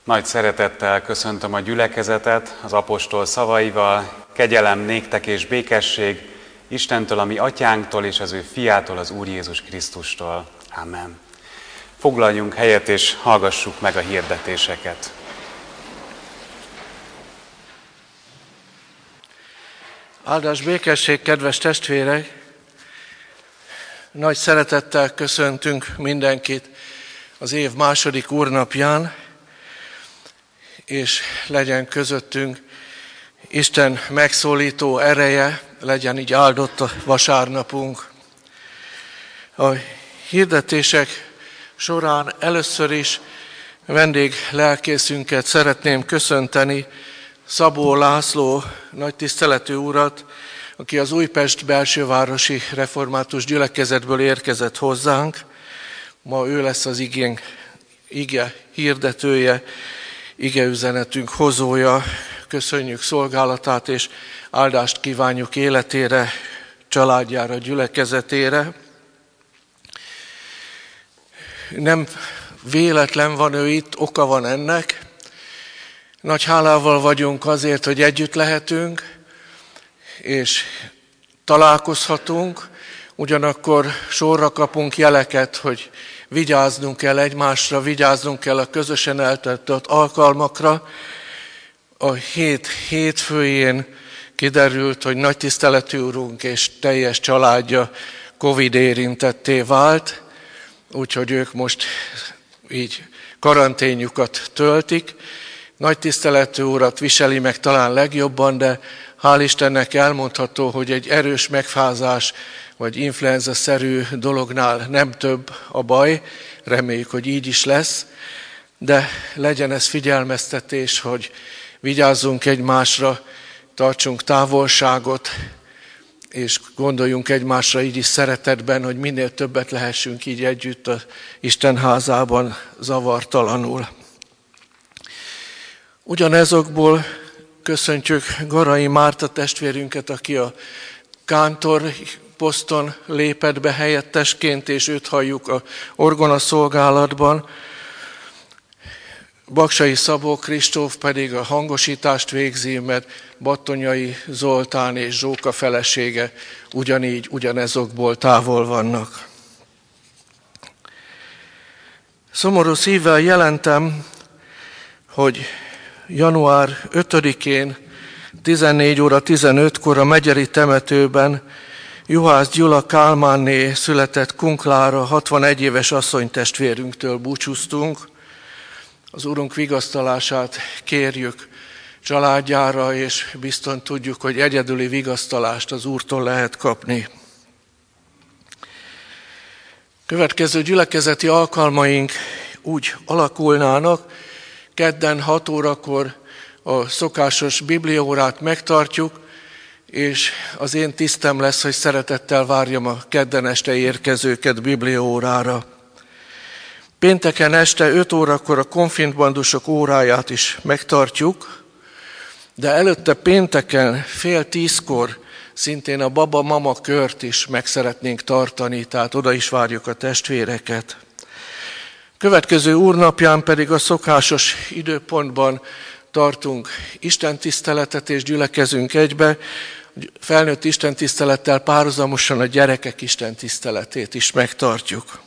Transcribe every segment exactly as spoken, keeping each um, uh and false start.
Nagy szeretettel köszöntöm a gyülekezetet az apostol szavaival, kegyelem néktek és békesség Istentől, a mi atyánktól és az ő fiától, az Úr Jézus Krisztustól. Amen. Foglaljunk helyet és hallgassuk meg a hirdetéseket. Áldás békesség, kedves testvérek! Nagy szeretettel köszöntünk mindenkit az év második úrnapján, és legyen közöttünk Isten megszólító ereje, legyen így áldott a vasárnapunk. A hirdetések során először is vendég lelkészünket szeretném köszönteni, Szabó László nagy tiszteletű urat, aki az Újpest belsővárosi református gyülekezetből érkezett hozzánk. Ma ő lesz az igénk, ige hirdetője, ige üzenetünk hozója. Köszönjük szolgálatát, és áldást kívánjuk életére, családjára, gyülekezetére. Nem véletlen van ő itt, oka van ennek. Nagy hálával vagyunk azért, hogy együtt lehetünk, és találkozhatunk, ugyanakkor sorra kapunk jeleket, hogy vigyáznunk kell egymásra, vigyáznunk kell a közösen eltöltött alkalmakra. A hét hétfőjén kiderült, hogy nagy tiszteletű úrunk és teljes családja Covid érintetté vált, úgyhogy ők most így karanténjukat töltik. Nagy tiszteletű urat viseli meg talán legjobban, de hál' Istennek elmondható, hogy egy erős megfázás vagy influenza-szerű dolognál nem több a baj, reméljük, hogy így is lesz, de legyen ez figyelmeztetés, hogy vigyázzunk egymásra, tartsunk távolságot, és gondoljunk egymásra így is szeretetben, hogy minél többet lehessünk így együtt az Isten házában zavartalanul. Ugyanezokból köszöntjük Garai Márta testvérünket, aki a kántor poszton lépett be helyettesként, és őt halljuk a orgona szolgálatban. Baksai Szabó Kristóf pedig a hangosítást végzi, mert Battonyai Zoltán és Zsóka felesége ugyanígy, ugyanezokból távol vannak. Szomorú szívvel jelentem, hogy január ötödikén tizennégy óra tizenötkor a Megyeri temetőben Juhász Gyula Kálmánné született Kunklára hatvanegy éves asszonytestvérünktől búcsúztunk. Az Urunk vigasztalását kérjük családjára, és bizton tudjuk, hogy egyedüli vigasztalást az Úrtól lehet kapni. Következő gyülekezeti alkalmaink úgy alakulnának: kedden hat órakor a szokásos bibliaórát megtartjuk, és az én tisztem lesz, hogy szeretettel várjam a kedden este érkezőket bibliaórára. Pénteken este öt órakor a konfintbandusok óráját is megtartjuk, de előtte pénteken fél tízkor szintén a baba-mama kört is meg szeretnénk tartani, tehát oda is várjuk a testvéreket. Következő úrnapján pedig a szokásos időpontban tartunk istentiszteletet és gyülekezünk egybe. Felnőtt istentisztelettel párhuzamosan a gyerekek istentiszteletét is megtartjuk.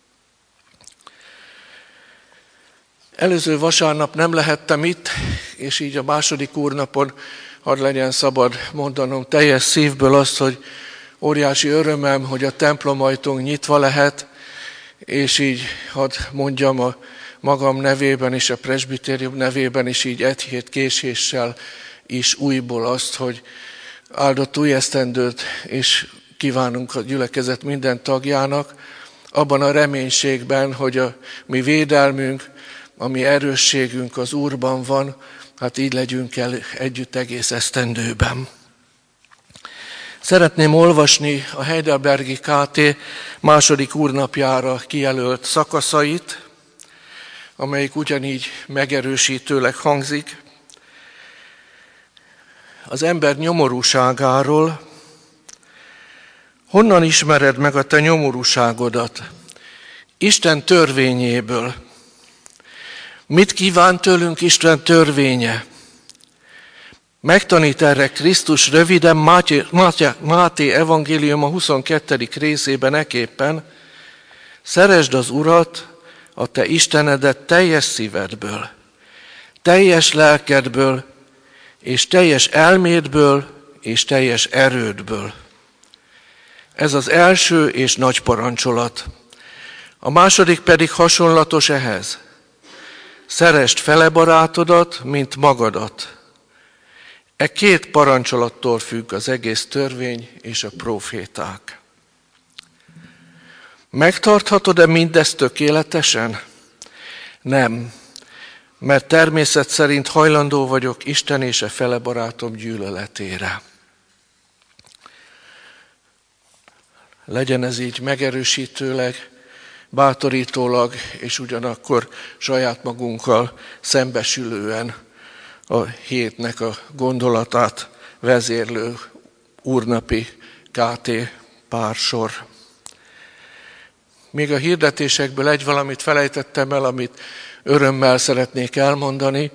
Előző vasárnap nem lehettem itt, és így a második úrnapon hadd legyen szabad mondanom teljes szívből azt, hogy óriási örömem, hogy a templomajtónk nyitva lehet, és így hadd mondjam a magam nevében és a presbitérium nevében is így egy hét késéssel is újból azt, hogy áldott új esztendőt és kívánunk a gyülekezet minden tagjának, abban a reménységben, hogy a mi védelmünk, a mi erősségünk az Úrban van, hát így legyünk el együtt egész esztendőben. Szeretném olvasni a Heidelbergi ká té második úrnapjára kijelölt szakaszait, amelyik ugyanígy megerősítőleg hangzik. Az ember nyomorúságáról: honnan ismered meg a te nyomorúságodat? Isten törvényéből. Mit kíván tőlünk Isten törvénye? Megtanít erre Krisztus röviden Máté, Máté, Máté evangélium a huszonkettedik részében eképpen: szeresd az Urat, a te Istenedet teljes szívedből, teljes lelkedből, és teljes elmédből, és teljes erődből. Ez az első és nagy parancsolat. A második pedig hasonlatos ehhez. Szeresd fele barátodat, mint magadat. E két parancsolattól függ az egész törvény és a próféták. Megtarthatod-e mindezt tökéletesen? Nem, mert természet szerint hajlandó vagyok Isten és a fele barátom gyűlöletére. Legyen ez így megerősítőleg, bátorítólag, és ugyanakkor saját magunkkal szembesülően a hétnek a gondolatát vezérlő úrnapi ká té pársor. Még a hirdetésekből egy valamit felejtettem el, amit örömmel szeretnék elmondani.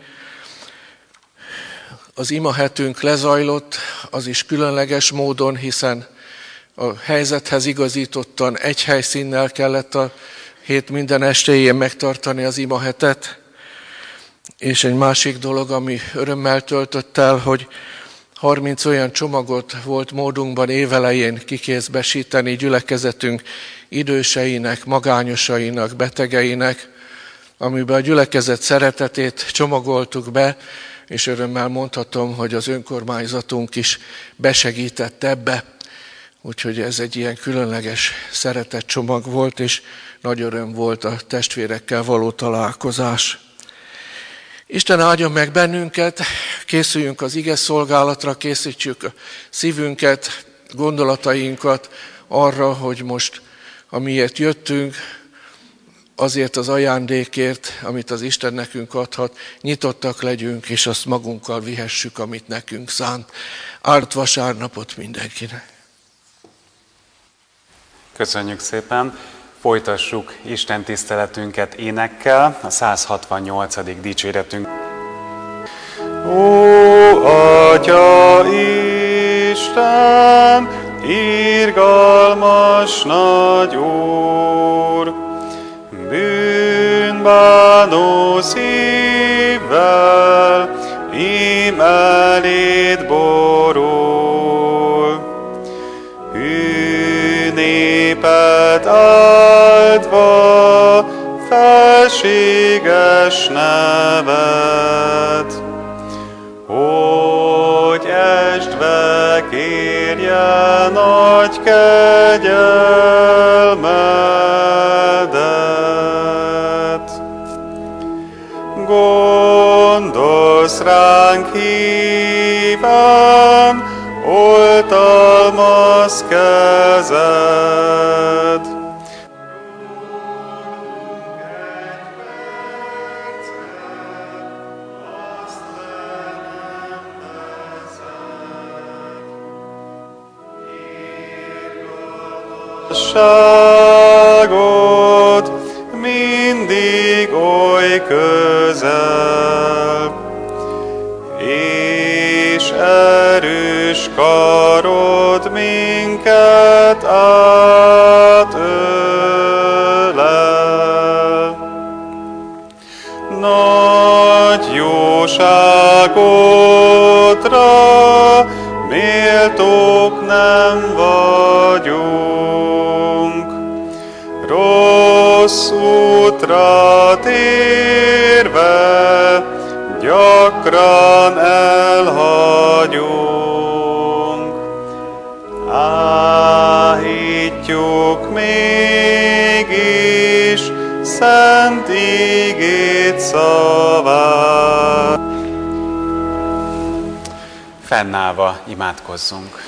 Az imahetünk lezajlott, az is különleges módon, hiszen a helyzethez igazítottan egy helyszínnel kellett a hét minden estéjén megtartani az imahetet. És egy másik dolog, ami örömmel töltött el, hogy harminc olyan csomagot volt módunkban évelején kikézbesíteni gyülekezetünk időseinek, magányosainak, betegeinek, amiben a gyülekezet szeretetét csomagoltuk be, és örömmel mondhatom, hogy az önkormányzatunk is besegített ebbe. Úgyhogy ez egy ilyen különleges szeretetcsomag volt, és nagy öröm volt a testvérekkel való találkozás. Isten áldjon meg bennünket, készüljünk az ige szolgálatra, készítsük a szívünket, gondolatainkat arra, hogy most, amiért jöttünk, azért az ajándékért, amit az Isten nekünk adhat, nyitottak legyünk, és azt magunkkal vihessük, amit nekünk szánt. Áldott vasárnapot mindenkinek! Köszönjük szépen! Folytassuk Isten tiszteletünket énekkel, a száz hatvannyolcadik dicséretünk. Ó, Atya Isten, irgalmas nagy Úr, bűnbánó szívvel ím eléd borul, hű népet áldva felséges nevet, hogy estve kérje nagy kegyelmedet. Gondolsz ránk híven, oltalmaz kezed, igazságot mindig oly közel, és erős karod minket átölel. Nagy jóságodra méltók nem vagyunk, rossz útra térve gyakran elhagyunk. Áhítjuk mégis szent igét szavát. Fennállva imádkozzunk.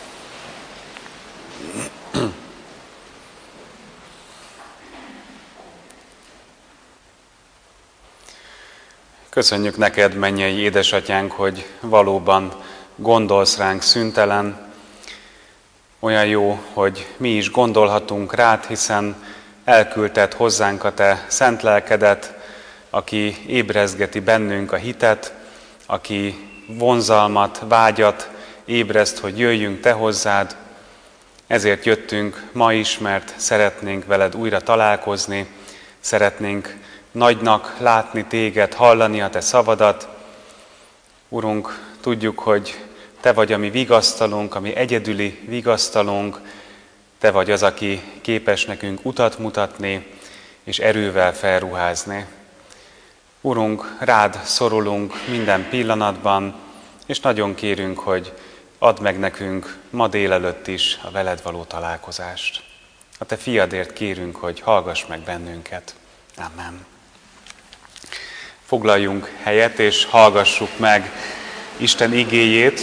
Köszönjük neked, mennyei édesatyánk, hogy valóban gondolsz ránk szüntelen. Olyan jó, hogy mi is gondolhatunk rád, hiszen elküldted hozzánk a te szent lelkedet, aki ébrezgeti bennünk a hitet, aki vonzalmat, vágyat ébreszt, hogy jöjjünk Te hozzád. Ezért jöttünk ma is, mert szeretnénk veled újra találkozni, szeretnénk nagynak látni Téged, hallani a Te szavadat. Urunk, tudjuk, hogy Te vagy a mi vigasztalunk, a mi egyedüli vigasztalunk, Te vagy az, aki képes nekünk utat mutatni, és erővel felruházni. Urunk, rád szorulunk minden pillanatban, és nagyon kérünk, hogy add meg nekünk ma délelőtt is a veled való találkozást. A Te fiadért kérünk, hogy hallgass meg bennünket. Amen. Foglaljunk helyet, és hallgassuk meg Isten igéjét.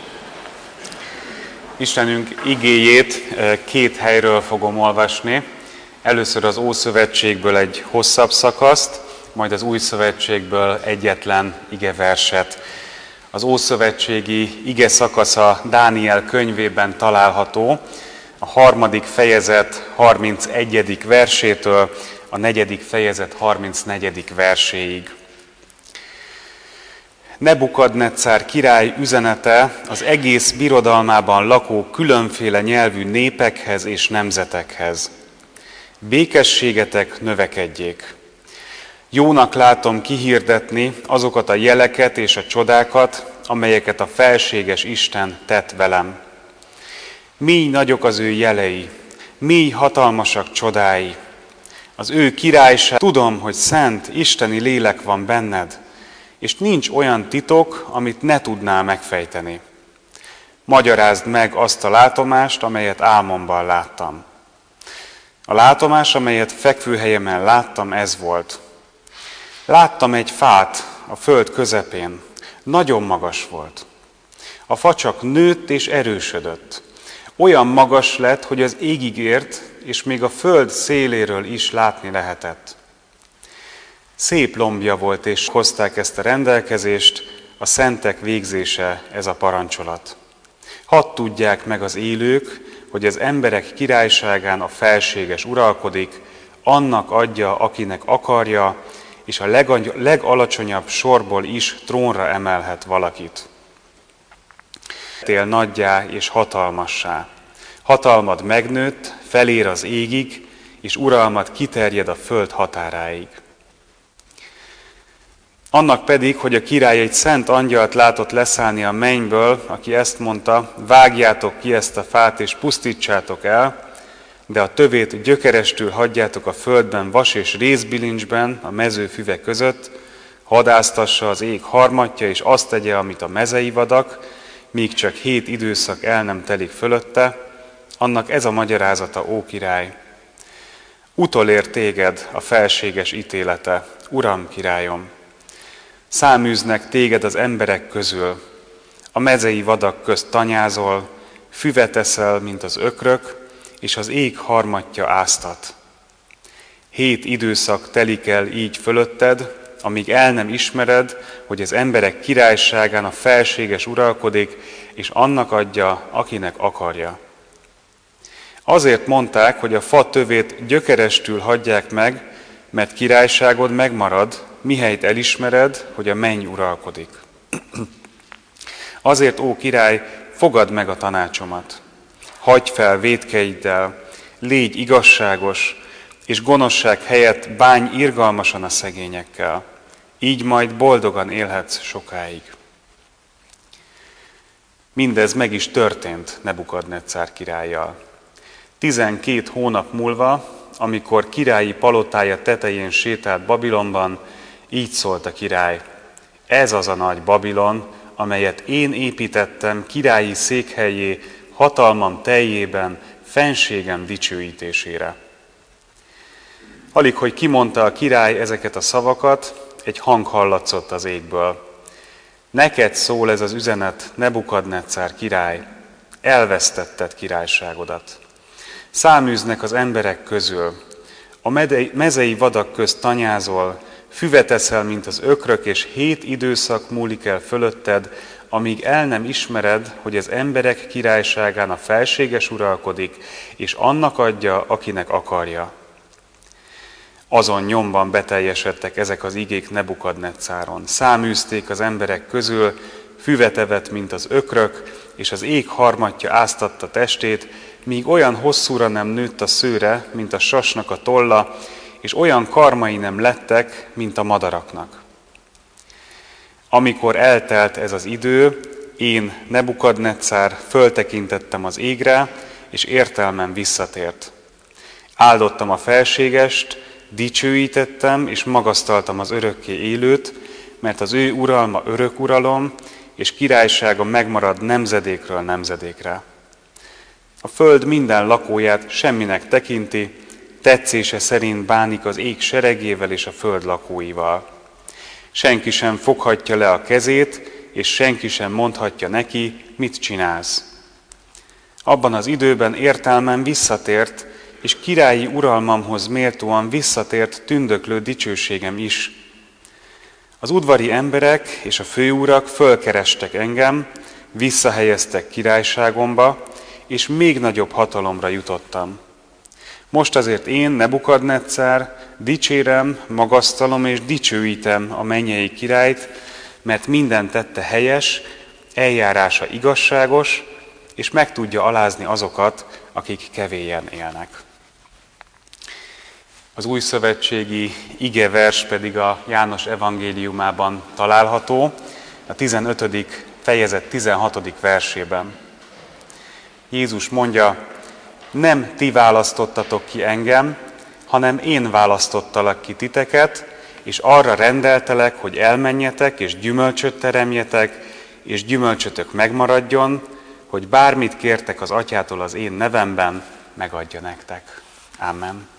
Istenünk igéjét két helyről fogom olvasni. Először az Ószövetségből egy hosszabb szakaszt, majd az Új Szövetségből egyetlen igeverset. Az Ószövetségi ige szakasza Dániel könyvében található, a harmadik fejezet harmincegyedik versétől a negyedik fejezet harmincnegyedik verséig. Nebukadneccár király üzenete az egész birodalmában lakó különféle nyelvű népekhez és nemzetekhez. Békességetek növekedjék. Jónak látom kihirdetni azokat a jeleket és a csodákat, amelyeket a felséges Isten tett velem. Mély nagyok az ő jelei, mély hatalmasak csodái. Az ő királyság, tudom, hogy szent, isteni lélek van benned, és nincs olyan titok, amit ne tudnál megfejteni. Magyarázd meg azt a látomást, amelyet álmomban láttam. A látomás, amelyet fekvőhelyemen láttam, ez volt. Láttam egy fát a föld közepén, nagyon magas volt. A fa csak nőtt és erősödött. Olyan magas lett, hogy az égig ért, és még a föld széléről is látni lehetett. Szép lombja volt, és hozták ezt a rendelkezést, a szentek végzése ez a parancsolat. Hadd tudják meg az élők, hogy az emberek királyságán a felséges uralkodik, annak adja, akinek akarja, és a legalacsonyabb sorból is trónra emelhet valakit. Tél nagyjá és hatalmassá. Hatalmad megnőtt, felér az égig, és uralmad kiterjed a föld határáig. Annak pedig, hogy a király egy szent angyalt látott leszállni a mennyből, aki ezt mondta, vágjátok ki ezt a fát és pusztítsátok el, de a tövét gyökerestül hagyjátok a földben vas és rézbilincsben a mezőfüve között, hadásztassa az ég harmatja, és azt tegye, amit a mezei vadak, míg csak hét időszak el nem telik fölötte, annak ez a magyarázata, ó király. Utolér téged a felséges ítélete, Uram, királyom. Száműznek téged az emberek közül, a mezei vadak közt tanyázol, füvet eszel, mint az ökrök, és az ég harmatja áztat. Hét időszak telik el így fölötted, amíg el nem ismered, hogy az emberek királyságán a felséges uralkodik, és annak adja, akinek akarja. Azért mondták, hogy a fa tövét gyökerestül hagyják meg, mert királyságod megmarad, mihelyt elismered, hogy a menny uralkodik. Azért, ó király, fogadd meg a tanácsomat. Hagyj fel vétkeiddel, légy igazságos, és gonoszság helyett bánj irgalmasan a szegényekkel. Így majd boldogan élhetsz sokáig. Mindez meg is történt Nebukadneccár királlyal. Tizenkét hónap múlva, amikor királyi palotája tetején sétált Babilonban, így szólt a király: ez az a nagy Babilon, amelyet én építettem királyi székhelyé, hatalmam teljében, fenségem dicsőítésére. Alig, hogy kimondta a király ezeket a szavakat, egy hang hallatszott az égből. Neked szól ez az üzenet, Nebukadneccár király, elvesztetted királyságodat. Száműznek az emberek közül, a mezei vadak közt tanyázol, füvet eszel, mint az ökrök, és hét időszak múlik el fölötted, amíg el nem ismered, hogy az emberek királyságán a felséges uralkodik, és annak adja, akinek akarja. Azon nyomban beteljesedtek ezek az igék Nebukadnetszáron. Száműzték az emberek közül, füvet evett, mint az ökrök, és az ég harmatja áztatta testét, míg olyan hosszúra nem nőtt a szőre, mint a sasnak a tolla, és olyan karmai nem lettek, mint a madaraknak. Amikor eltelt ez az idő, én, Nebukadnetszár, föltekintettem az égre, és értelmem visszatért. Áldottam a felségest, dicsőítettem, és magasztaltam az örökké élőt, mert az ő uralma örök uralom, és királysága megmarad nemzedékről nemzedékre. A föld minden lakóját semminek tekinti, tetszése szerint bánik az ég seregével és a föld lakóival. Senki sem foghatja le a kezét, és senki sem mondhatja neki, mit csinálsz. Abban az időben értelmem visszatért, és királyi uralmamhoz méltóan visszatért tündöklő dicsőségem is. Az udvari emberek és a főurak fölkerestek engem, visszahelyeztek királyságomba, és még nagyobb hatalomra jutottam. Most azért én, Nebukadnetszár, dicsérem, magasztalom és dicsőítem a mennyei királyt, mert minden tette helyes, eljárása igazságos, és meg tudja alázni azokat, akik kevélyen élnek. Az újszövetségi igevers pedig a János evangéliumában található, a tizenötödik fejezet tizenhatodik versében. Jézus mondja, nem ti választottatok ki engem, hanem én választottalak ki titeket, és arra rendeltelek, hogy elmenjetek, és gyümölcsöt teremjetek, és gyümölcsötök megmaradjon, hogy bármit kértek az Atyától az én nevemben, megadja nektek. Amen.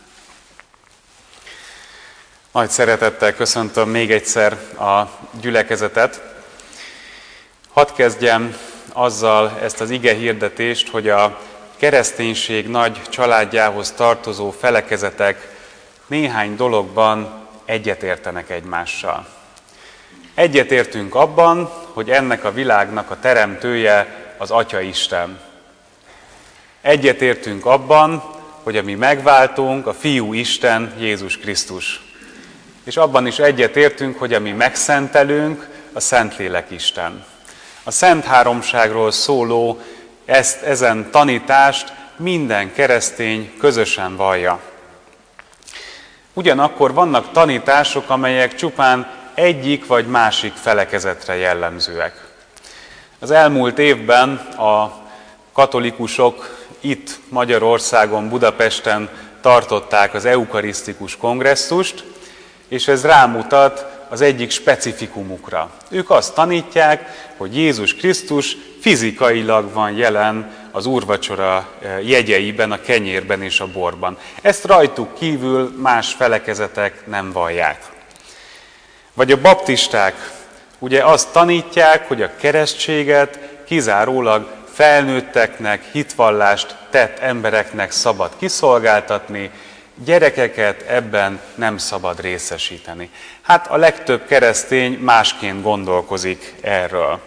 Nagy szeretettel köszöntöm még egyszer a gyülekezetet. Hadd kezdjem azzal ezt az ige hirdetést, hogy a kereszténység nagy családjához tartozó felekezetek néhány dologban egyetértenek egymással. Egyetértünk abban, hogy ennek a világnak a teremtője az Atya Isten. Egyetértünk abban, hogy a mi megváltónk a Fiú Isten, Jézus Krisztus. És abban is egyetértünk, hogy a mi megszentelünk a Szentlélek Isten. A Szent Háromságról szóló ezt, ezen tanítást minden keresztény közösen vallja. Ugyanakkor vannak tanítások, amelyek csupán egyik vagy másik felekezetre jellemzőek. Az elmúlt évben a katolikusok itt Magyarországon, Budapesten tartották az eukarisztikus kongresszust, és ez rámutat az egyik specifikumukra. Ők azt tanítják, hogy Jézus Krisztus fizikailag van jelen az úrvacsora jegyeiben, a kenyérben és a borban. Ezt rajtuk kívül más felekezetek nem vallják. Vagy a baptisták ugye azt tanítják, hogy a keresztséget kizárólag felnőtteknek, hitvallást tett embereknek szabad kiszolgáltatni, gyerekeket ebben nem szabad részesíteni. Hát a legtöbb keresztény másként gondolkozik erről.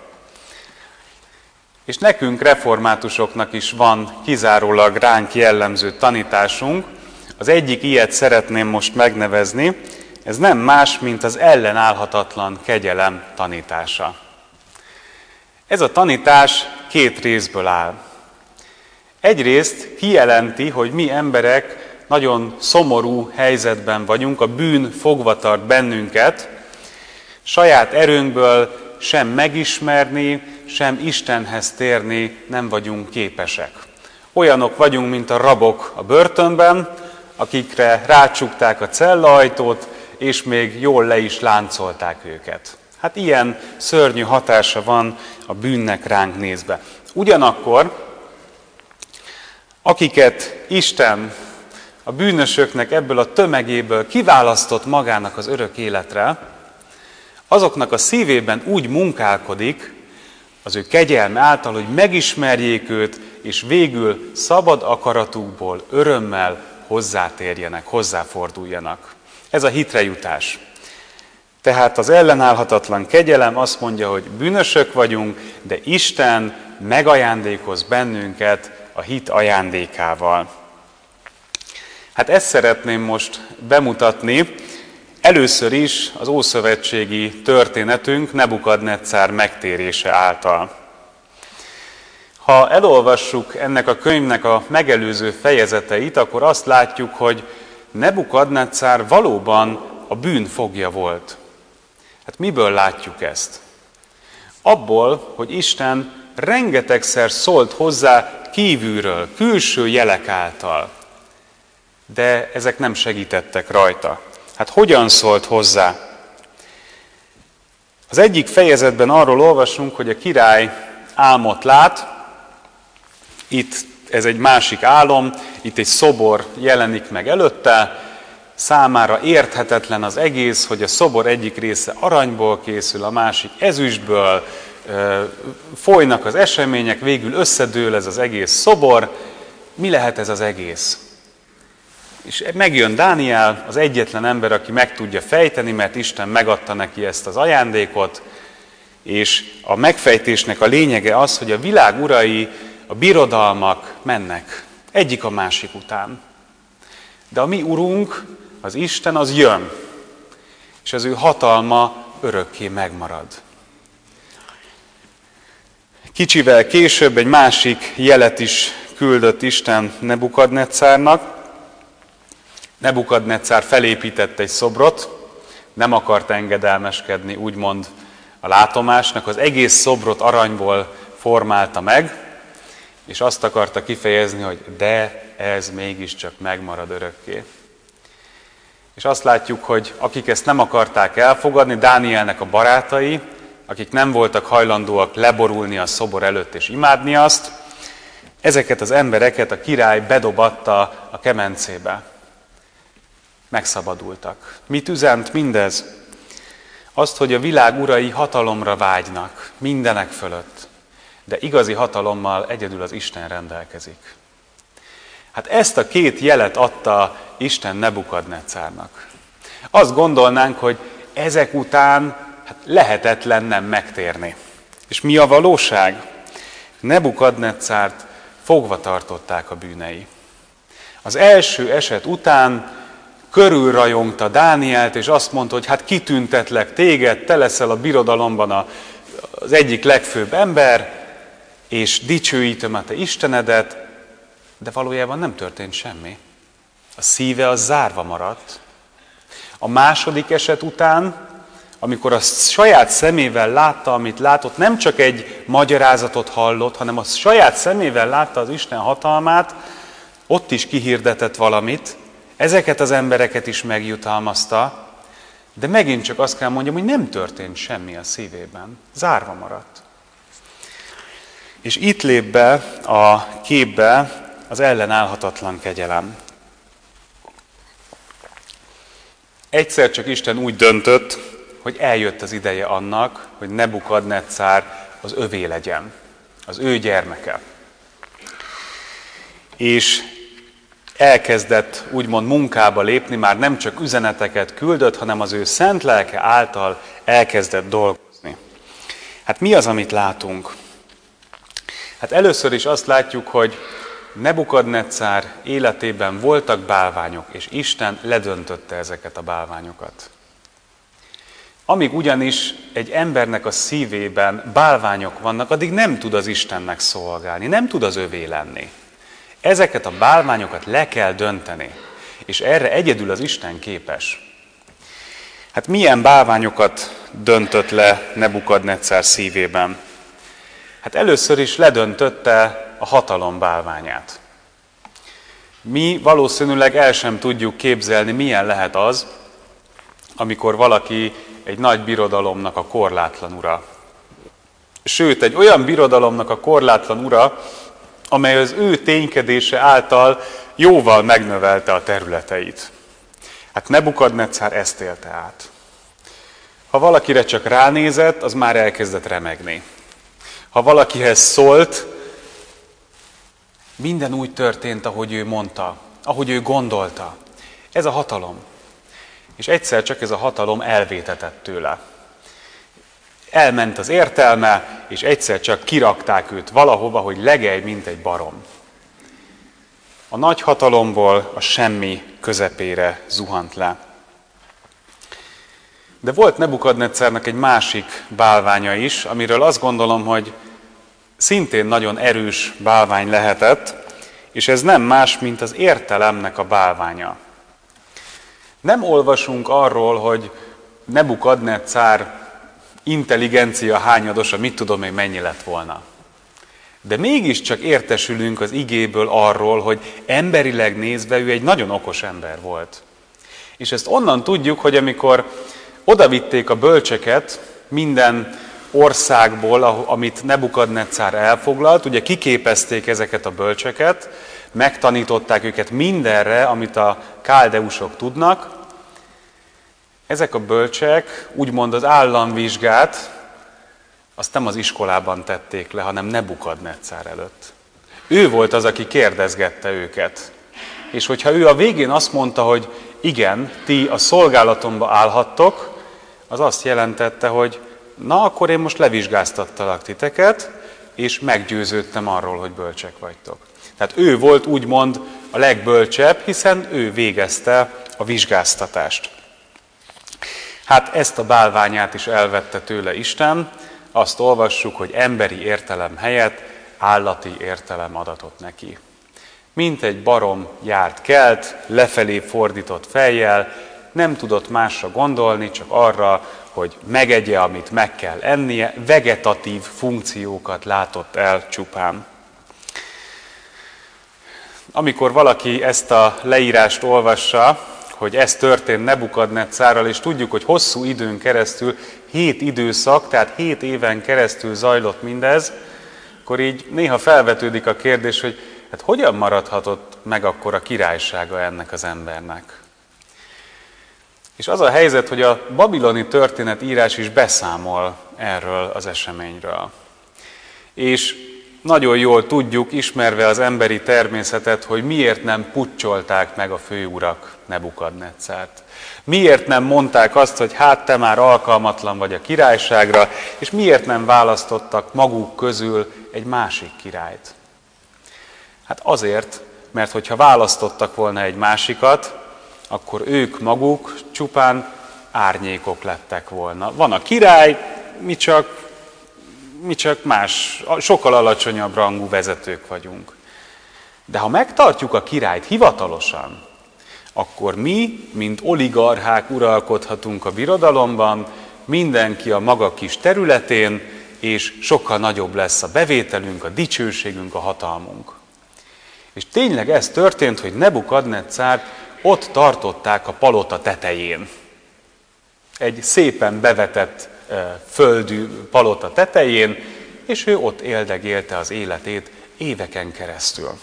És nekünk, reformátusoknak is van kizárólag ránk jellemző tanításunk. Az egyik ilyet szeretném most megnevezni, ez nem más, mint az ellenállhatatlan kegyelem tanítása. Ez a tanítás két részből áll. Egyrészt kijelenti, hogy mi emberek nagyon szomorú helyzetben vagyunk, a bűn fogva tart bennünket, saját erőnkből sem megismerni, sem Istenhez térni nem vagyunk képesek. Olyanok vagyunk, mint a rabok a börtönben, akikre rácsukták a cellaajtót, és még jól le is láncolták őket. Hát ilyen szörnyű hatása van a bűnnek ránk nézve. Ugyanakkor, akiket Isten a bűnösöknek ebből a tömegéből kiválasztott magának az örök életre, azoknak a szívében úgy munkálkodik az ő kegyelme által, hogy megismerjék őt, és végül szabad akaratukból örömmel hozzátérjenek, hozzáforduljanak. Ez a hitre jutás. Tehát az ellenállhatatlan kegyelem azt mondja, hogy bűnösök vagyunk, de Isten megajándékoz bennünket a hit ajándékával. Hát ezt szeretném most bemutatni. Először is az ószövetségi történetünk Nebukadneccár megtérése által. Ha elolvassuk ennek a könyvnek a megelőző fejezeteit, akkor azt látjuk, hogy Nebukadneccár valóban a bűn fogja volt. Hát miből látjuk ezt? Abból, hogy Isten rengetegszer szólt hozzá kívülről, külső jelek által, de ezek nem segítettek rajta. Hát hogyan szólt hozzá? Az egyik fejezetben arról olvasunk, hogy a király álmot lát, itt ez egy másik álom, itt egy szobor jelenik meg előtte, számára érthetetlen az egész, hogy a szobor egyik része aranyból készül, a másik ezüstből, folynak az események, végül összedől ez az egész szobor. Mi lehet ez az egész? És megjön Dániel, az egyetlen ember, aki meg tudja fejteni, mert Isten megadta neki ezt az ajándékot, és a megfejtésnek a lényege az, hogy a világ urai, a birodalmak mennek, egyik a másik után. De a mi urunk, az Isten, az jön, és az ő hatalma örökké megmarad. Kicsivel később egy másik jelet is küldött Isten Nebukadneccárnak. Nebukadneccár felépített egy szobrot, nem akart engedelmeskedni, úgymond a látomásnak, az egész szobrot aranyból formálta meg, és azt akarta kifejezni, hogy de ez mégiscsak megmarad örökké. És azt látjuk, hogy akik ezt nem akarták elfogadni, Dánielnek a barátai, akik nem voltak hajlandóak leborulni a szobor előtt és imádni azt, ezeket az embereket a király bedobatta a kemencébe. Megszabadultak. Mit üzent mindez? Azt, hogy a világ urai hatalomra vágynak, mindenek fölött, de igazi hatalommal egyedül az Isten rendelkezik. Hát ezt a két jelet adta Isten Nebukadneccárnak. Azt gondolnánk, hogy ezek után hát lehetetlen nem megtérni. És mi a valóság? Nebukadneccárt fogva tartották a bűnei. Az első eset után körülrajongta Dánielt, és azt mondta, hogy hát kitüntetlek téged, te leszel a birodalomban a, az egyik legfőbb ember, és dicsőítöm a te Istenedet, de valójában nem történt semmi. A szíve az zárva maradt. A második eset után, amikor a saját szemével látta, amit látott, nem csak egy magyarázatot hallott, hanem a saját szemével látta az Isten hatalmát, ott is kihirdetett valamit, ezeket az embereket is megjutalmazta, de megint csak azt kell mondjam, hogy nem történt semmi a szívében. Zárva maradt. És itt lép be a képbe az ellenállhatatlan kegyelem. Egyszer csak Isten úgy döntött, hogy eljött az ideje annak, hogy Nebukadneccár az övé legyen, az ő gyermeke. És elkezdett úgymond munkába lépni, már nem csak üzeneteket küldött, hanem az ő szent lelke által elkezdett dolgozni. Hát mi az, amit látunk? Hát először is azt látjuk, hogy Nebukadneccár életében voltak bálványok, és Isten ledöntötte ezeket a bálványokat. Amíg ugyanis egy embernek a szívében bálványok vannak, addig nem tud az Istennek szolgálni, nem tud az övé lenni. Ezeket a bálványokat le kell dönteni, és erre egyedül az Isten képes. Hát milyen bálványokat döntött le Nebukadneccár szívében? Hát először is ledöntötte a hatalom bálványát. Mi valószínűleg el sem tudjuk képzelni, milyen lehet az, amikor valaki egy nagy birodalomnak a korlátlan ura. Sőt, egy olyan birodalomnak a korlátlan ura, amely az ő ténykedése által jóval megnövelte a területeit. Hát Nebukadneccár ezt élte át. Ha valakire csak ránézett, az már elkezdett remegni. Ha valakihez szólt, minden úgy történt, ahogy ő mondta, ahogy ő gondolta. Ez a hatalom. És egyszer csak ez a hatalom elvétetett tőle. Elment az értelme, és egyszer csak kirakták őt valahova, hogy legelj, mint egy barom. A nagy hatalomból a semmi közepére zuhant le. De volt Nebukadnezzárnak egy másik bálványa is, amiről azt gondolom, hogy szintén nagyon erős bálvány lehetett, és ez nem más, mint az értelemnek a bálványa. Nem olvasunk arról, hogy Nebukadnezzár intelligencia hányadosa, mit tudom én, mennyi lett volna. De mégiscsak értesülünk az igéből arról, hogy emberileg nézve ő egy nagyon okos ember volt. És ezt onnan tudjuk, hogy amikor odavitték a bölcseket minden országból, amit Nebukadnezzár elfoglalt, ugye kiképezték ezeket a bölcseket, megtanították őket mindenre, amit a káldeusok tudnak. Ezek a bölcsek úgymond az államvizsgát, azt nem az iskolában tették le, hanem Nebukadnezzár előtt. Ő volt az, aki kérdezgette őket. És hogyha ő a végén azt mondta, hogy igen, ti a szolgálatomba állhattok, az azt jelentette, hogy na, akkor én most levizsgáztattalak titeket, és meggyőződtem arról, hogy bölcsek vagytok. Tehát ő volt úgymond a legbölcsebb, hiszen ő végezte a vizsgáztatást. Hát ezt a bálványát is elvette tőle Isten, azt olvassuk, hogy emberi értelem helyett állati értelem adatot neki. Mint egy barom járt kelt, lefelé fordított fejjel, nem tudott másra gondolni, csak arra, hogy megegye, amit meg kell ennie, vegetatív funkciókat látott el csupán. Amikor valaki ezt a leírást olvassa, hogy ez történt Nebukadnezzárral, és tudjuk, hogy hosszú időn keresztül, hét időszak, tehát hét éven keresztül zajlott mindez, akkor így néha felvetődik a kérdés, hogy hát hogyan maradhatott meg akkor a királysága ennek az embernek. És az a helyzet, hogy a babiloni történetírás is beszámol erről az eseményről. És nagyon jól tudjuk, ismerve az emberi természetet, hogy miért nem puccsolták meg a főurak Nebukadnezzárt. Miért nem mondták azt, hogy hát te már alkalmatlan vagy a királyságra, és miért nem választottak maguk közül egy másik királyt. Hát azért, mert hogyha választottak volna egy másikat, akkor ők maguk csupán árnyékok lettek volna. Van a király, mi csak, mi csak más, sokkal alacsonyabb rangú vezetők vagyunk. De ha megtartjuk a királyt hivatalosan, akkor mi, mint oligarchák uralkodhatunk a birodalomban, mindenki a maga kis területén, és sokkal nagyobb lesz a bevételünk, a dicsőségünk, a hatalmunk. És tényleg ez történt, hogy Nebukadnezzárt ott tartották a palota tetején. Egy szépen bevetett földű palota tetején, és ő ott éldegélte az életét éveken keresztül.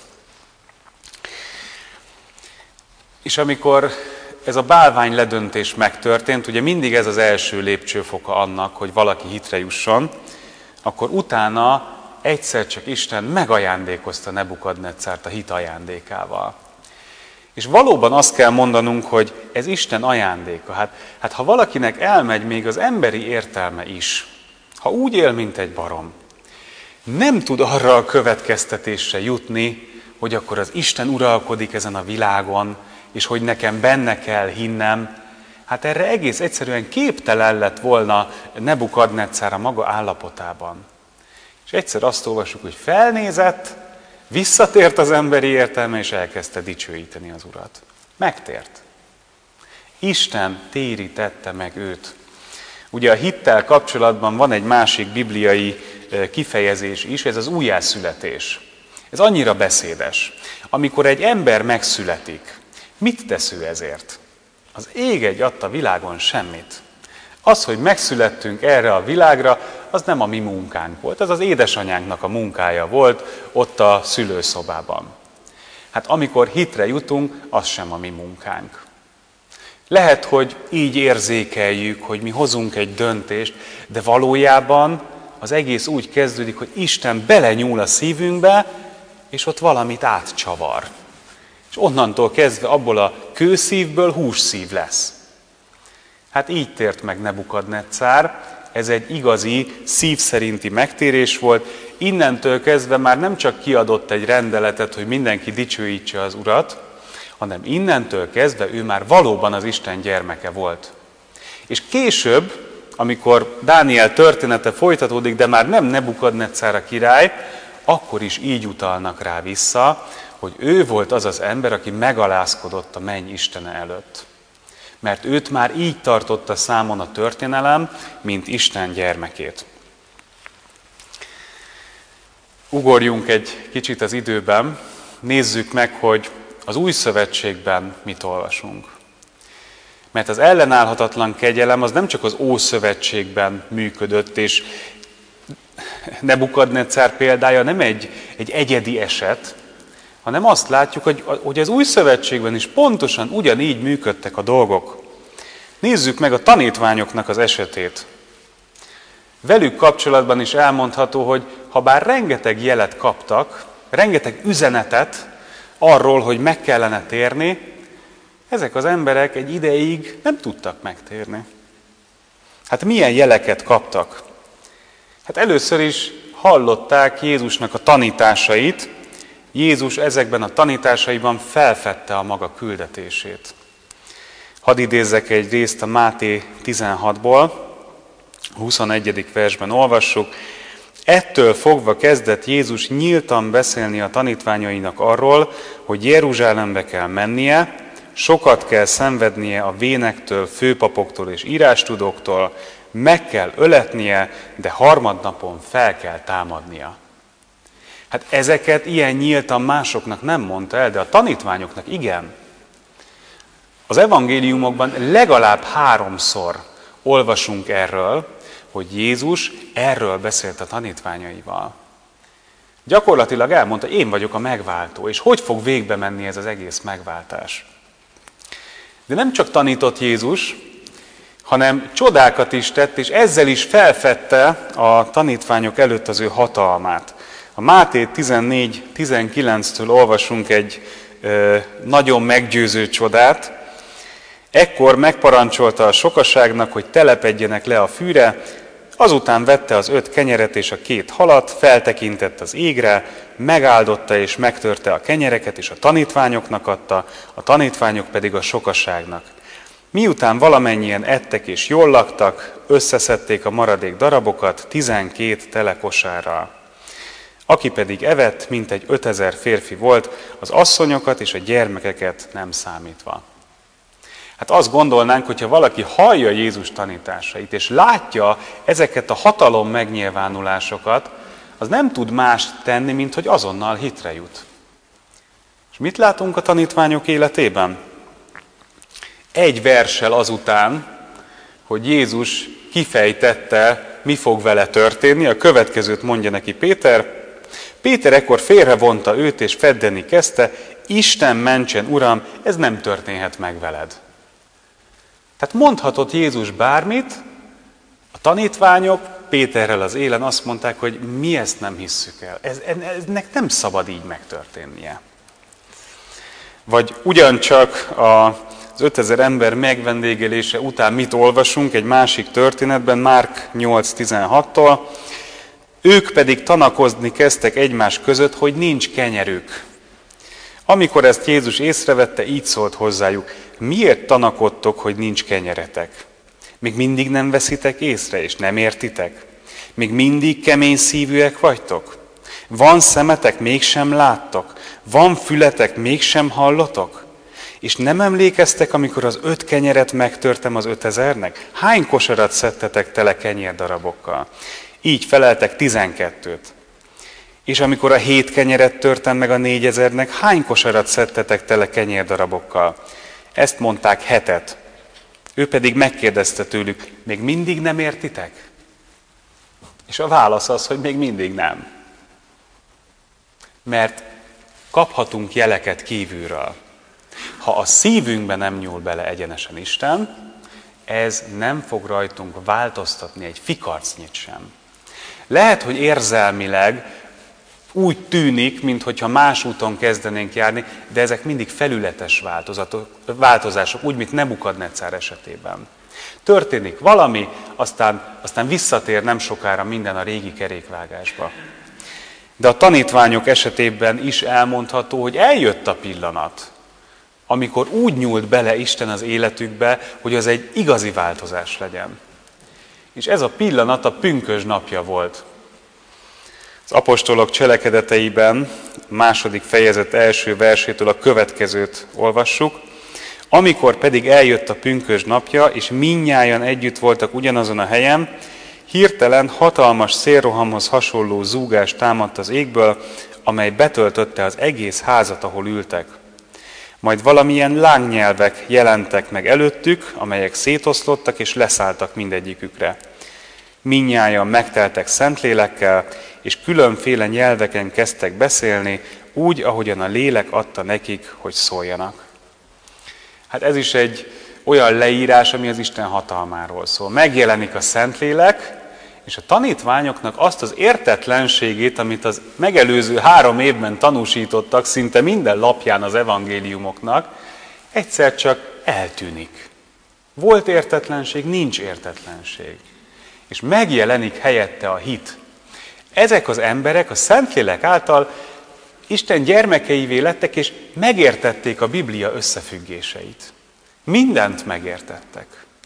És amikor ez a bálvány ledöntés megtörtént, ugye mindig ez az első lépcsőfoka annak, hogy valaki hitre jusson, akkor utána egyszer csak Isten megajándékozta Nebukadnezzárt a hit ajándékával. És valóban azt kell mondanunk, hogy ez Isten ajándéka. Hát, hát ha valakinek elmegy még az emberi értelme is, ha úgy él, mint egy barom, nem tud arra a következtetésre jutni, hogy akkor az Isten uralkodik ezen a világon, és hogy nekem benne kell hinnem, hát erre egész egyszerűen képtelen lett volna Nebukadnezzár a maga állapotában. És egyszer azt olvassuk, hogy felnézett, visszatért az emberi értelme, és elkezdte dicsőíteni az Urat. Megtért. Isten térítette meg őt. Ugye a hittel kapcsolatban van egy másik bibliai kifejezés is, ez az újjászületés. Ez annyira beszédes. Amikor egy ember megszületik, mit tesz ő ezért? Az ég egy adta világon semmit. Az, hogy megszülettünk erre a világra, az nem a mi munkánk volt, az az édesanyánknak a munkája volt ott a szülőszobában. Hát amikor hitre jutunk, az sem a mi munkánk. Lehet, hogy így érzékeljük, hogy mi hozunk egy döntést, de valójában az egész úgy kezdődik, hogy Isten belenyúl a szívünkbe, és ott valamit átcsavar. És onnantól kezdve abból a kőszívből hússzív lesz. Hát így tért meg Nebukadnezzár, ez egy igazi szív szerinti megtérés volt, innentől kezdve már nem csak kiadott egy rendeletet, hogy mindenki dicsőítse az Urat, hanem innentől kezdve ő már valóban az Isten gyermeke volt. És később, amikor Dániel története folytatódik, de már nem Nebukadnecár a király, akkor is így utalnak rá vissza, hogy ő volt az az ember, aki megalázkodott a menny Istene előtt. Mert őt már így tartotta számon a történelem, mint Isten gyermekét. Ugorjunk egy kicsit az időben, nézzük meg, hogy az Új Szövetségben mit olvasunk. Mert az ellenállhatatlan kegyelem az nem csak az Ószövetségben működött, és Nebukadnecár példája nem egy, egy egyedi eset, hanem azt látjuk, hogy, hogy az Új Szövetségben is pontosan ugyanígy működtek a dolgok. Nézzük meg a tanítványoknak az esetét. Velük kapcsolatban is elmondható, hogy ha bár rengeteg jelet kaptak, rengeteg üzenetet arról, hogy meg kellene térni, ezek az emberek egy ideig nem tudtak megtérni. Hát milyen jeleket kaptak? Hát először is hallották Jézusnak a tanításait. Jézus ezekben a tanításaiban felfedte a maga küldetését. Hadd idézzek egy részt a Máté tizenhatból, huszonegyedik versben olvassuk. Ettől fogva kezdett Jézus nyíltan beszélni a tanítványainak arról, hogy Jeruzsálembe kell mennie, sokat kell szenvednie a vénektől, főpapoktól és írástudóktól, meg kell öletnie, de harmadnapon fel kell támadnia. Hát ezeket ilyen nyíltan másoknak nem mondta el, de a tanítványoknak igen. Az evangéliumokban legalább háromszor olvasunk erről, hogy Jézus erről beszélt a tanítványaival. Gyakorlatilag elmondta, én vagyok a megváltó, és hogy fog végbe menni ez az egész megváltás. De nem csak tanított Jézus, hanem csodákat is tett, és ezzel is felfedte a tanítványok előtt az ő hatalmát. A Máté tizennégy tizenkilenctől olvasunk egy ö, nagyon meggyőző csodát. Ekkor megparancsolta a sokaságnak, hogy telepedjenek le a fűre, azután vette az öt kenyeret és a két halat, feltekintett az égre, megáldotta és megtörte a kenyereket, és a tanítványoknak adta, a tanítványok pedig a sokaságnak. Miután valamennyien ettek és jól laktak, összeszedték a maradék darabokat tizenkét tele kosárral. Aki pedig evett, mintegy ötezer férfi volt, az asszonyokat és a gyermekeket nem számítva. Hát azt gondolnánk, hogyha valaki hallja Jézus tanításait, és látja ezeket a hatalom megnyilvánulásokat, az nem tud mást tenni, mint hogy azonnal hitre jut. És mit látunk a tanítványok életében? Egy verssel azután, hogy Jézus kifejtette, mi fog vele történni, a következőt mondja neki Péter. Péter ekkor félrevonta őt, és feddeni kezdte, Isten mentsen, Uram, ez nem történhet meg veled. Tehát mondhatott Jézus bármit, a tanítványok Péterrel az élen azt mondták, hogy mi ezt nem hisszük el. Ez, ennek nem szabad így megtörténnie. Vagy ugyancsak az ötezer ember megvendégelése után mit olvasunk egy másik történetben, Márk nyolc tizenhattól. Ők pedig tanakozni kezdtek egymás között, hogy nincs kenyerük. Amikor ezt Jézus észrevette, így szólt hozzájuk, miért tanakodtok, hogy nincs kenyeretek? Még mindig nem veszitek észre, és nem értitek? Még mindig kemény szívűek vagytok? Van szemetek, mégsem láttok? Van fületek, mégsem hallotok? És nem emlékeztek, amikor az öt kenyeret megtörtem az ötezernek? Hány kosarat szedtetek tele kenyérdarabokkal? Így feleltek tizenkettőt. És amikor a hét kenyeret törtem meg a négyezernek, hány kosarat szedtetek tele kenyérdarabokkal? Ezt mondták hetet. Ő pedig megkérdezte tőlük, még mindig nem értitek? És a válasz az, hogy még mindig nem. Mert kaphatunk jeleket kívülről. Ha a szívünkbe nem nyúl bele egyenesen Isten, ez nem fog rajtunk változtatni egy fikarcnyit sem. Lehet, hogy érzelmileg úgy tűnik, mintha más úton kezdenénk járni, de ezek mindig felületes változások, úgy, mint Nebukadnecár esetében. Történik valami, aztán, aztán visszatér nem sokára minden a régi kerékvágásba. De a tanítványok esetében is elmondható, hogy eljött a pillanat, amikor úgy nyúlt bele Isten az életükbe, hogy az egy igazi változás legyen. És ez a pillanat a pünkösd napja volt. Az apostolok cselekedeteiben, második fejezet első versétől a következőt olvassuk. Amikor pedig eljött a pünkösd napja, és mindnyájan együtt voltak ugyanazon a helyen, hirtelen hatalmas szélrohamhoz hasonló zúgás támadt az égből, amely betöltötte az egész házat, ahol ültek. Majd valamilyen lángnyelvek jelentek meg előttük, amelyek szétoszlottak és leszálltak mindegyikükre. Mindnyájan megteltek Szentlélekkel, és különféle nyelveken kezdtek beszélni, úgy, ahogyan a lélek adta nekik, hogy szóljanak. Hát ez is egy olyan leírás, ami az Isten hatalmáról szól. Megjelenik a Szentlélek, és a tanítványoknak azt az értetlenségét, amit az megelőző három évben tanúsítottak, szinte minden lapján az evangéliumoknak, egyszer csak eltűnik. Volt értetlenség, nincs értetlenség. És megjelenik helyette a hit. Ezek az emberek a Szentlélek által Isten gyermekeivé lettek, és megértették a Biblia összefüggéseit. Mindent megértettek.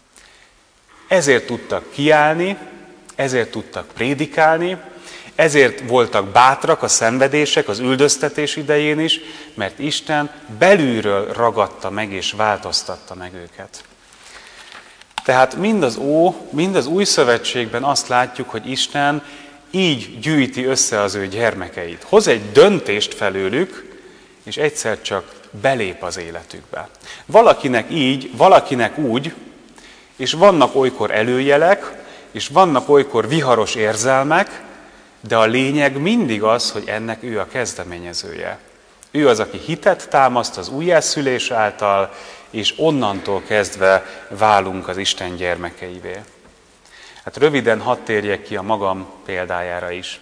Ezért tudtak kiállni, ezért tudtak prédikálni, ezért voltak bátrak a szenvedések, az üldöztetés idején is, mert Isten belülről ragadta meg és változtatta meg őket. Tehát mind az Ó, mind az Új Szövetségben azt látjuk, hogy Isten így gyűjti össze az ő gyermekeit. Hoz egy döntést felőlük, és egyszer csak belép az életükbe. Valakinek így, valakinek úgy, és vannak olykor előjelek, és vannak olykor viharos érzelmek, de a lényeg mindig az, hogy ennek ő a kezdeményezője. Ő az, aki hitet támaszt az újjászülés által, és onnantól kezdve válunk az Isten gyermekeivé. Hát röviden hadd térjek ki a magam példájára is.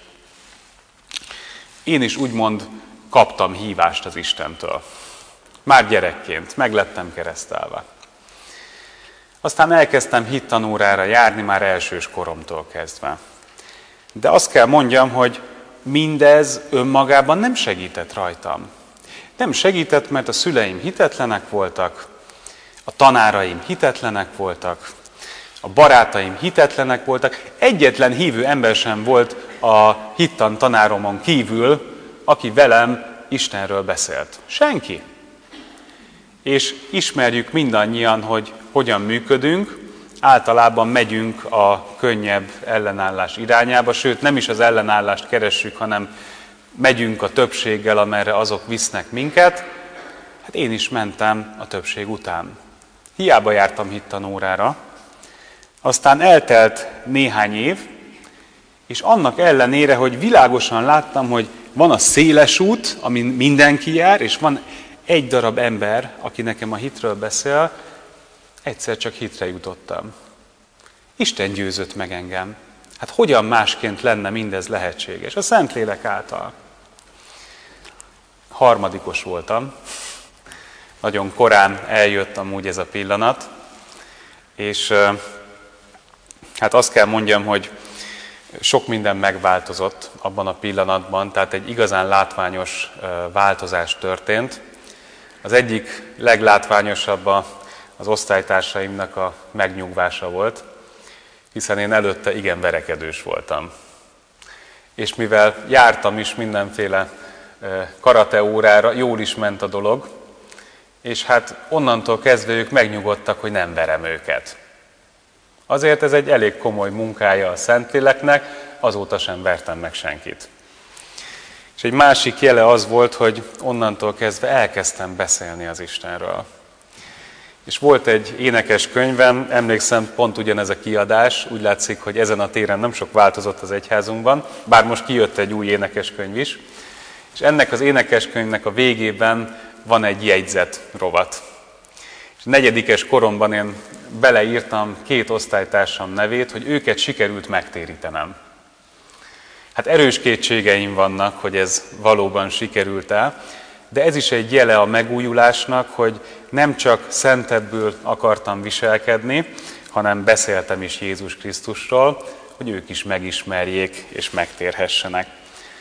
Én is úgymond kaptam hívást az Istentől. Már gyerekként, meg lettem keresztelve. Aztán elkezdtem hittanórára járni már elsős koromtól kezdve. De azt kell mondjam, hogy mindez önmagában nem segített rajtam. Nem segített, mert a szüleim hitetlenek voltak, a tanáraim hitetlenek voltak, a barátaim hitetlenek voltak. Egyetlen hívő ember sem volt a hittan tanáromon kívül, aki velem Istenről beszélt. Senki. És ismerjük mindannyian, hogy hogyan működünk, általában megyünk a könnyebb ellenállás irányába, sőt nem is az ellenállást keressük, hanem megyünk a többséggel, amerre azok visznek minket. Hát én is mentem a többség után. Hiába jártam hittanórára. Aztán eltelt néhány év, és annak ellenére, hogy világosan láttam, hogy van a széles út, amin mindenki jár, és van egy darab ember, aki nekem a hitről beszél, egyszer csak hitre jutottam. Isten győzött meg engem. Hát hogyan másként lenne mindez lehetséges? A Szentlélek által. Harmadikos voltam. Nagyon korán eljött amúgy ez a pillanat, és hát azt kell mondjam, hogy sok minden megváltozott abban a pillanatban, tehát egy igazán látványos változás történt. Az egyik leglátványosabb az osztálytársaimnak a megnyugvása volt, hiszen én előtte igen verekedős voltam. És mivel jártam is mindenféle karate órára, jól is ment a dolog, és hát onnantól kezdve ők megnyugodtak, hogy nem verem őket. Azért ez egy elég komoly munkája a Szentléleknek, azóta sem vertem meg senkit. És egy másik jele az volt, hogy onnantól kezdve elkezdtem beszélni az Istenről. És volt egy énekes könyvem, emlékszem, pont ugyanez a kiadás, úgy látszik, hogy ezen a téren nem sok változott az egyházunkban, bár most kijött egy új énekeskönyv is, és ennek az énekeskönyvnek a végében van egy jegyzet rovat. És negyedikes koromban én beleírtam két osztálytársam nevét, hogy őket sikerült megtérítenem. Hát erős kétségeim vannak, hogy ez valóban sikerült el, de ez is egy jele a megújulásnak, hogy nem csak szentebbül akartam viselkedni, hanem beszéltem is Jézus Krisztusról, hogy ők is megismerjék és megtérhessenek.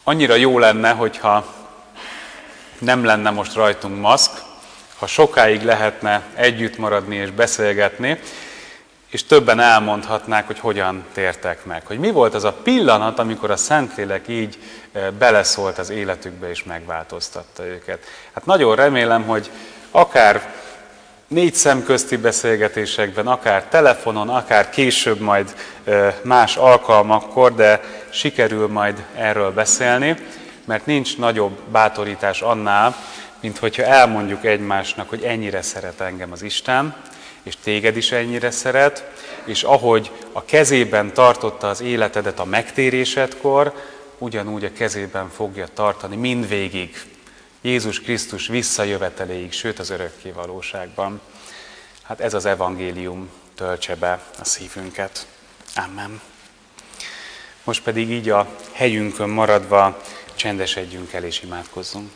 Annyira jó lenne, hogyha nem lenne most rajtunk maszk, ha sokáig lehetne együtt maradni és beszélgetni, és többen elmondhatnák, hogy hogyan tértek meg. Hogy mi volt az a pillanat, amikor a Szentlélek így beleszólt az életükbe és megváltoztatta őket. Hát nagyon remélem, hogy akár négy szemközti beszélgetésekben, akár telefonon, akár később majd más alkalmakkor, de sikerül majd erről beszélni, mert nincs nagyobb bátorítás annál, mint hogyha elmondjuk egymásnak, hogy ennyire szeret engem az Isten, és téged is ennyire szeret, és ahogy a kezében tartotta az életedet a megtérésedkor, ugyanúgy a kezében fogja tartani mindvégig, Jézus Krisztus visszajöveteléig, sőt az örökké valóságban. Hát ez az evangélium töltse be a szívünket. Amen. Most pedig így a helyünkön maradva csendesedjünk el és imádkozzunk.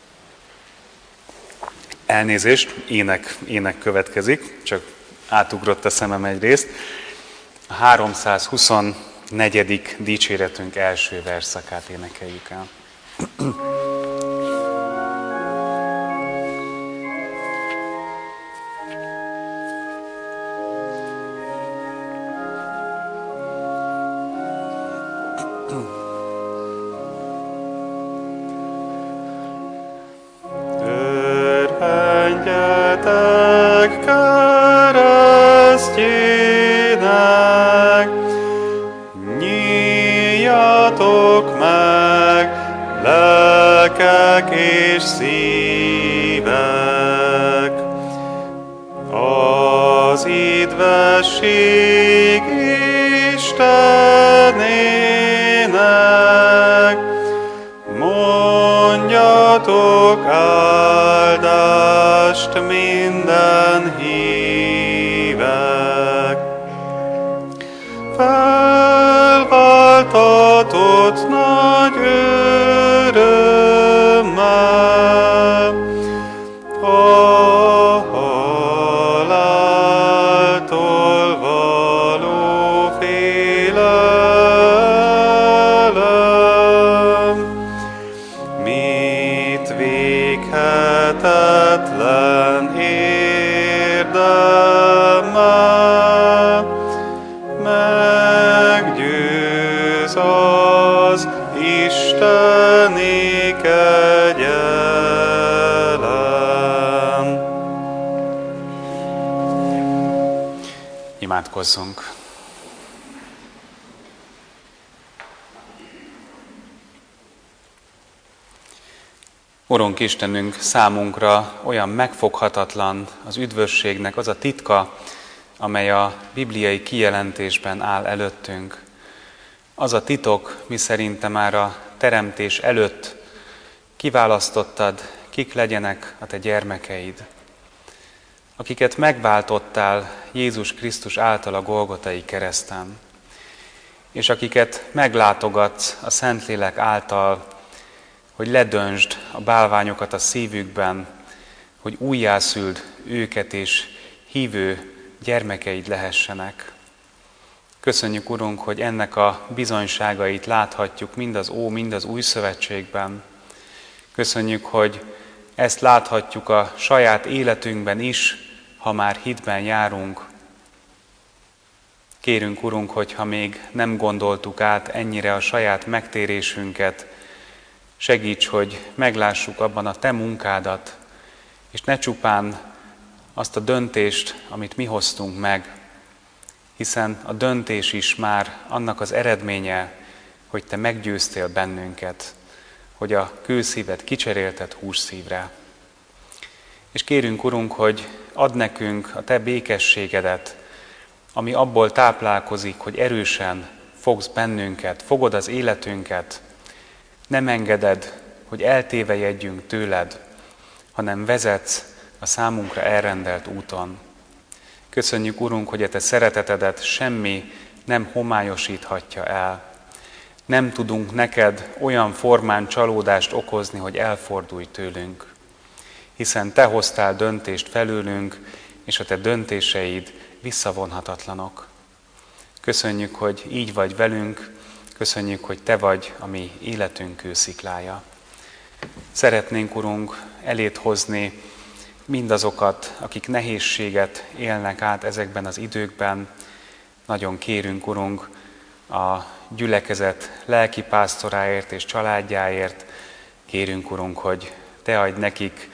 Elnézést, ének, ének következik, csak átugrott a szemem egy részt. A háromszázhuszonnegyedik dicséretünk első verszakát énekeljük el. És szívek, az édvesség Istenének, mondjatok áldást minden hívek. Felváltatott nagy örömmel, a haláltól való félelem, mit véghetetlen érdemmel, meggyőz az Isteni kegyelem. Imádkozzunk! Urunk Istenünk, számunkra olyan megfoghatatlan az üdvösségnek az a titka, amely a bibliai kijelentésben áll előttünk. Az a titok, miszerint te már a teremtés előtt kiválasztottad, kik legyenek a te gyermekeid, akiket megváltottál Jézus Krisztus által a Golgotai kereszten, és akiket meglátogatsz a Szentlélek által, hogy ledöntsd a bálványokat a szívükben, hogy újjászüld őket és hívő gyermekeid lehessenek. Köszönjük, Urunk, hogy ennek a bizonyságait láthatjuk mind az Ó, mind az Új Szövetségben. Köszönjük, hogy ezt láthatjuk a saját életünkben is, ha már hitben járunk. Kérünk, Urunk, hogy ha még nem gondoltuk át ennyire a saját megtérésünket, segíts, hogy meglássuk abban a te munkádat, és ne csupán azt a döntést, amit mi hoztunk meg, hiszen a döntés is már annak az eredménye, hogy te meggyőztél bennünket, hogy a kőszívet kicserélted hússzívre. És kérünk, Urunk, hogy add nekünk a te békességedet, ami abból táplálkozik, hogy erősen fogsz bennünket, fogod az életünket, nem engeded, hogy eltévejedjünk tőled, hanem vezetsz a számunkra elrendelt úton. Köszönjük, Urunk, hogy a te szeretetedet semmi nem homályosíthatja el. Nem tudunk neked olyan formán csalódást okozni, hogy elfordulj tőlünk, hiszen te hoztál döntést felőlünk, és a te döntéseid visszavonhatatlanok. Köszönjük, hogy így vagy velünk, Köszönjük, hogy Te vagy a mi életünk kősziklája. Szeretnénk, Urunk, elét hozni mindazokat, akik nehézséget élnek át ezekben az időkben. Nagyon kérünk, Urunk, a gyülekezet lelkipásztoráért és családjáért. Kérünk, Urunk, hogy Te adj nekik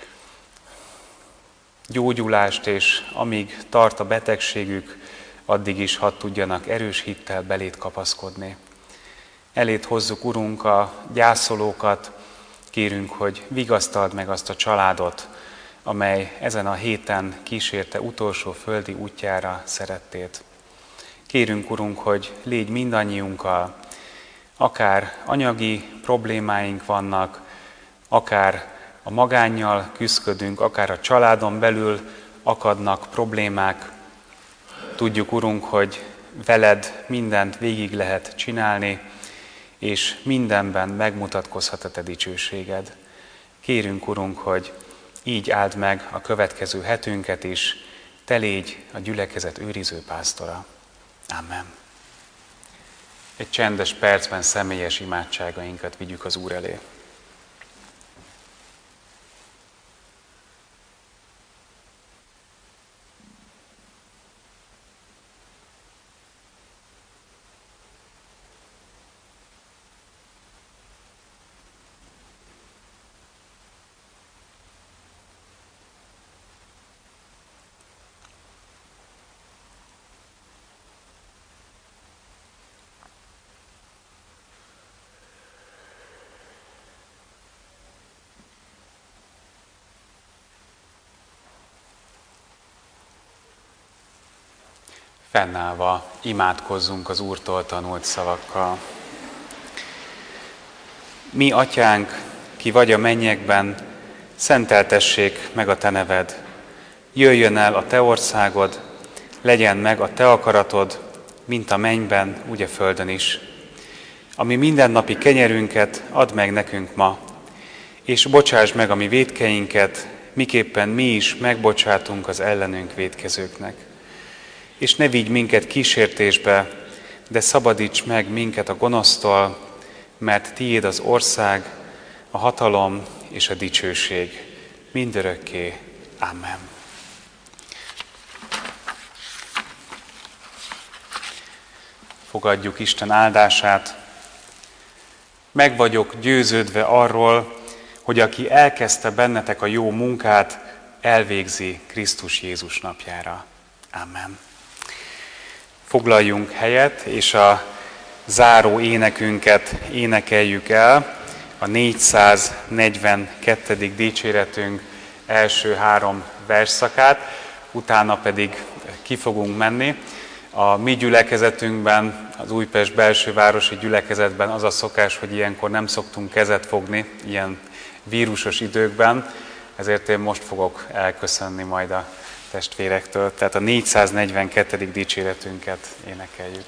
gyógyulást, és amíg tart a betegségük, addig is hadd tudjanak erős hittel beléd kapaszkodni. Elét hozzuk, Urunk, a gyászolókat, kérünk, hogy vigasztald meg azt a családot, amely ezen a héten kísérte utolsó földi útjára szerettét. Kérünk, Urunk, hogy légy mindannyiunkkal, akár anyagi problémáink vannak, akár a magánnyal küszködünk, akár a családon belül akadnak problémák. Tudjuk, Urunk, hogy veled mindent végig lehet csinálni, és mindenben megmutatkozhat a Te dicsőséged. Kérünk, Urunk, hogy így áld meg a következő hetünket is, Te légy a gyülekezet őriző pásztora. Amen. Egy csendes percben személyes imádságainkat vigyük az Úr elé. Fennállva imádkozzunk az Úrtól tanult szavakkal. Mi, Atyánk, ki vagy a mennyekben, szenteltessék meg a Te neved. Jöjjön el a Te országod, legyen meg a Te akaratod, mint a mennyben, úgy a földön is. Ami mindennapi kenyerünket add meg nekünk ma, és bocsáss meg a mi vétkeinket, miképpen mi is megbocsátunk az ellenünk vétkezőknek. És ne vigy minket kísértésbe, de szabadíts meg minket a gonosztól, mert Tiéd az ország, a hatalom és a dicsőség mindörökké. Amen. Fogadjuk Isten áldását. Meg vagyok győződve arról, hogy aki elkezdte bennetek a jó munkát, elvégzi Krisztus Jézus napjára. Amen. Foglaljunk helyet, és a záró énekünket énekeljük el, a négyszáznegyvenkettedik dicséretünk első három versszakát, utána pedig ki fogunk menni. A mi gyülekezetünkben, az Újpest belsővárosi gyülekezetben az a szokás, hogy ilyenkor nem szoktunk kezet fogni, ilyen vírusos időkben, ezért én most fogok elköszönni majd a testvérektől. Tehát a négyszáznegyvenkettedik dicséretünket énekeljük.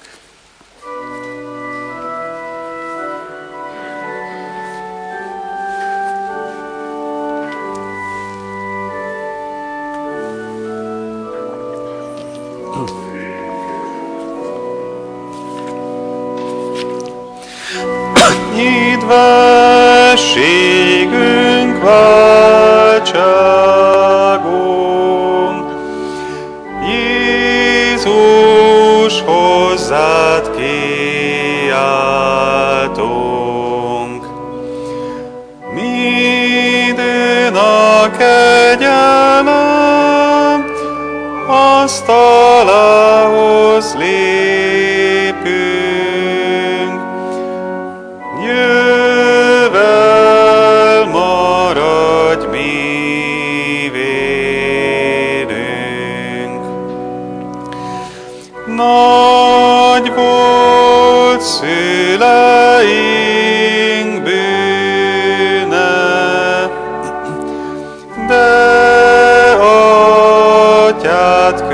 Nyit vességünk váltságunk, Jézus, hozzád kiáltunk. Midőn a kegyelem, asztalához lépünk, jövel maradj mi védünk. Nagy volt szüleink bűne, de Atyád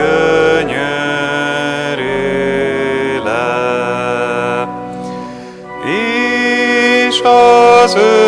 könyörül le, és az